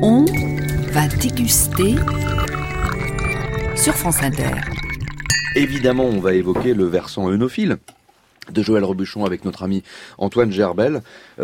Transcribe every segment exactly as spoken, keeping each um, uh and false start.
On va déguster sur France Inter. Évidemment, on va évoquer le versant œnophile de Joël Robuchon avec notre ami Antoine Gerbel.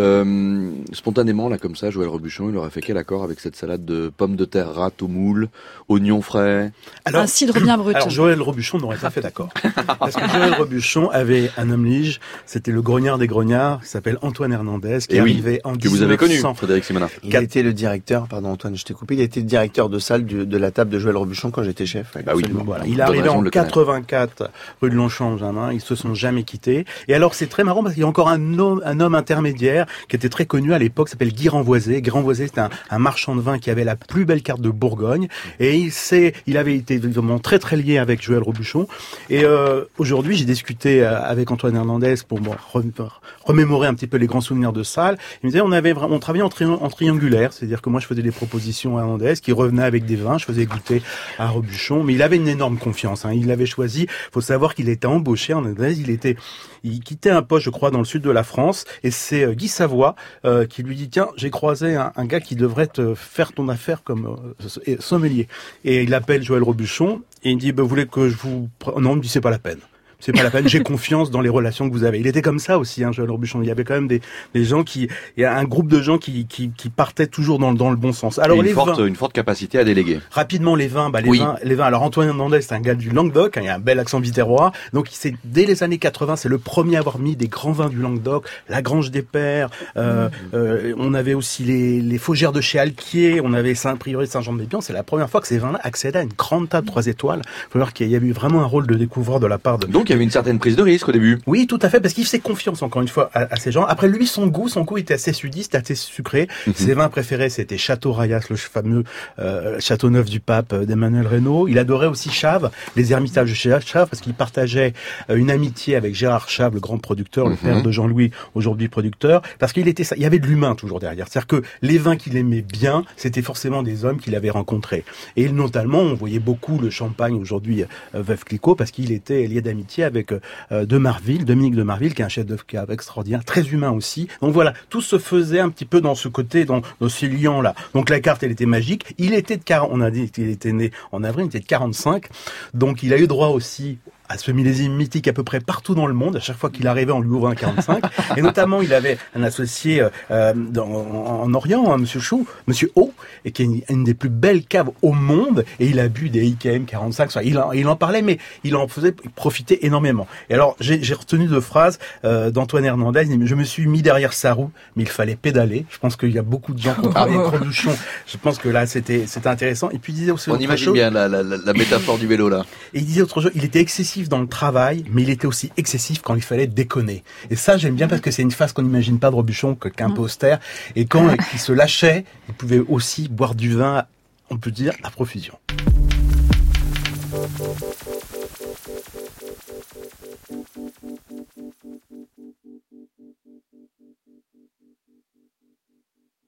Euh, spontanément, là, comme ça, Joël Robuchon, il aurait fait quel accord avec cette salade de pommes de terre rate au moule, oignons frais? Alors, un cidre bien brut. Alors, Joël Robuchon n'aurait pas fait d'accord. Parce que Joël Robuchon avait un homme lige, c'était le grognard des grognards, qui s'appelle Antoine Hernandez, qui Et oui, arrivait en que vous avez connu, dix-neuf cents. Frédéric Simonin. Il a été le directeur, pardon Antoine, je t'ai coupé, il a été le directeur de salle du, de la table de Joël Robuchon quand j'étais chef. Bah oui, Absolument, voilà. Bonne Il est arrivé raison en de le connaître. quatre-vingt-quatre rue de Longchamp-Benjamin, ils se sont jamais quittés. Et alors c'est très marrant parce qu'il y a encore un homme, un homme intermédiaire qui était très connu à l'époque, s'appelle Guy Renvoisé. Guy Renvoisé, c'était un, un marchand de vin qui avait la plus belle carte de Bourgogne. Et il s'est, il avait été vraiment très très lié avec Joël Robuchon. Et euh, aujourd'hui, j'ai discuté avec Antoine Hernandez pour bon, remémorer un petit peu les grands souvenirs de salle. Il me disait, on avait vraiment, on travaillait en, tri- en triangulaire, c'est-à-dire que moi je faisais des propositions à Hernandez, qui revenait avec des vins, je faisais goûter à Robuchon, mais il avait une énorme confiance. Hein. Il l'avait choisi. Faut savoir qu'il était embauché en Hernandez. Il était, il quittait un poste, je crois, dans le sud de la France, et c'est euh, Guy Savoie euh, qui lui dit, tiens, j'ai croisé un, un gars qui devrait te faire ton affaire comme euh, sommelier. Et il appelle Joël Robuchon et il dit, bah, vous voulez que je vous... Non, il me dit, c'est pas la peine. C'est pas la peine, j'ai confiance dans les relations que vous avez. Il était comme ça aussi, hein, Joël Robuchon. Il y avait quand même des, des gens qui, il y a un groupe de gens qui, qui, qui partaient toujours dans, dans le bon sens. Alors, une les forte, vins. une forte capacité à déléguer. Rapidement, les vins, bah, les Oui. vins, les vins. Alors, Antoine Hernandez, c'est un gars du Languedoc, hein, il a un bel accent vitérois. Donc, il s'est, dès les années quatre-vingts, c'est le premier à avoir mis des grands vins du Languedoc, la Grange des Pères, euh, mmh. euh, on avait aussi les, les Faugères de chez Alquier, on avait Saint-Priori de Saint-Jean-de-Mépian. C'est la première fois que ces vins-là accédaient à une grande table trois étoiles. Il faut voir qu'il y a eu vraiment un rôle de découvreur de la part de... Donc, il y avait une certaine prise de risque au début. Oui, tout à fait, parce qu'il fait confiance, encore une fois, à, à ces gens. Après, lui, son goût, son goût était assez sudiste, assez sucré. Mm-hmm. Ses vins préférés, c'était Château Rayas, le fameux euh, Château Neuf du Pape euh, d'Emmanuel Reynaud. Il adorait aussi Chave, les Hermitages de chez Chave, parce qu'il partageait euh, une amitié avec Gérard Chave, le grand producteur, le mm-hmm. père de Jean-Louis, aujourd'hui producteur, parce qu'il était, il y avait de l'humain toujours derrière. C'est-à-dire que les vins qu'il aimait bien, c'était forcément des hommes qu'il avait rencontrés. Et notamment, on voyait beaucoup le champagne, aujourd'hui, euh, Veuve Clicquot, parce qu'il était lié d'amitié avec euh, de Marville, Dominique de Marville, qui est un chef d'œuvre extraordinaire, très humain aussi. Donc voilà, tout se faisait un petit peu dans ce côté, dans, dans ces liens-là. Donc la carte, elle était magique. Il était de quarante, on a dit qu'il était né en avril, il était de quarante-cinq. Donc il a eu droit aussi à ce millésime mythique à peu près partout dans le monde. À chaque fois qu'il arrivait, on lui ouvrait un quarante-cinq. Et notamment, il avait un associé euh, dans, en, en Orient, hein, Monsieur Chou, Monsieur O, et qui est une, une des plus belles caves au monde. Et il a bu des I K M quarante-cinq. Il en, il en parlait, mais il en faisait profiter énormément. Et alors, j'ai, j'ai retenu deux phrases euh, d'Antoine Hernandez. Il dit, je me suis mis derrière sa roue, mais il fallait pédaler. Je pense qu'il y a beaucoup de gens qui ont travaillé avec Robuchon. Je pense que là, c'était, c'était intéressant. Et puis, il disait aussi On autre imagine chose. bien la, la, la, la métaphore du vélo, là. Et il disait autre chose. Il était excessif dans le travail, mais il était aussi excessif quand il fallait déconner. Et ça, j'aime bien parce que c'est une phase qu'on n'imagine pas de Robuchon, qu'un peu austère. Et quand il se lâchait, il pouvait aussi boire du vin, on peut dire, à profusion.